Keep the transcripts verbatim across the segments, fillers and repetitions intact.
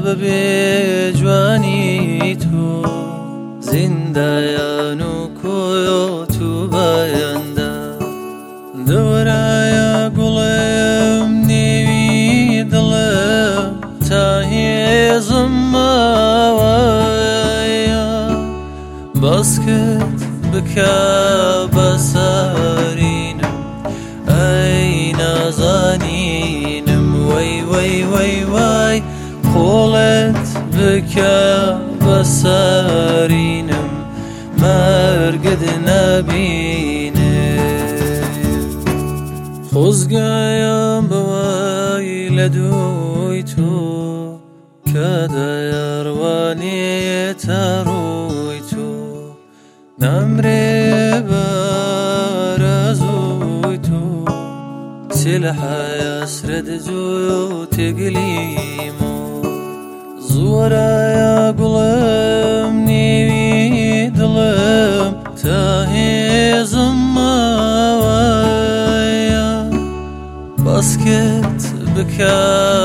بەبێ جوانی تۆ زیندایان و کۆیۆت و بایاندا دەوەرایە گوڵێم نێوی دڵم تا هێزم ماوەیە باسکت بکە بەسەرینم ئەی نازانینم وەی وەی وەی وای قۆڵت بکە بەسەرینم مەرگت نەبینێ خۆزگایەم بەوای لە دووی تۆ کە دەیاڕوانێتە ڕووی تۆ نامرێ بەرەزووی تۆ سێ لە حەسرەت جوێ و تێگلیمۆ زۆرایە گوڵم نێوی دڵم تا هێزم ماوەیە باسکت بکە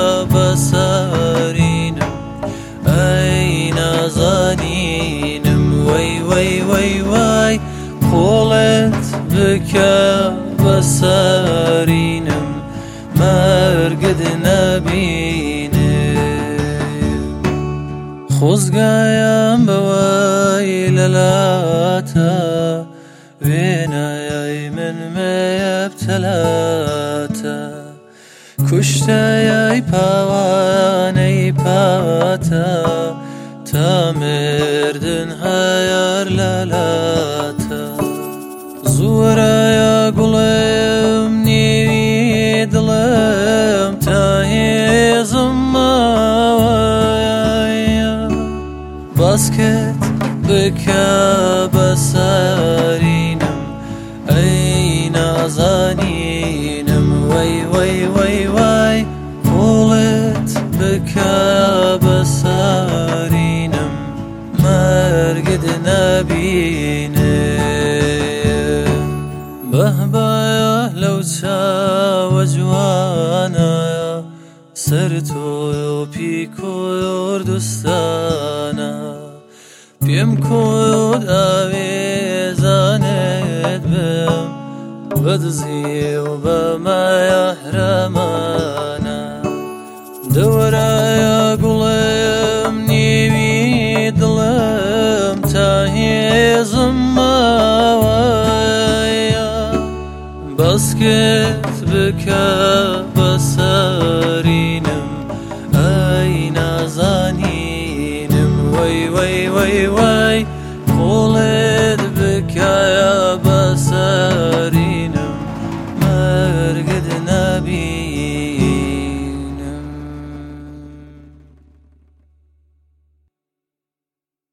بەسەرینم ئەی نازانینم وەی وەی وەی وای قۆڵت بکە بەسەرینم مەرگت نەبینێ خۆزگایەم بەوای لەلاتە وێنایای من مەبتەلاتە کوشتەیای پاوانەی پاتە تا مردن هەیار لەلاتە زۆرایە گوڵێم نێوی دڵم تا هێزم ماوەیە باسکت بکە بەسەرینم ئەی نازانینم وەی وەی وەی وای قۆڵت بکە بەسەرینم مەرگت نەبینێ بەهبایە لەو چاوە جوانایە سەر تۆی و پیکۆی وردوستانە پێم کۆیۆت ئاوێزانێت بم بەدزی و بەمایە هرەمانە دەوەرایە گوڵێم نێوی دڵم تا هێزم ماوەیە باسکت بکە بەسەرینم ئەی نازانینم وەی وەی وەی وای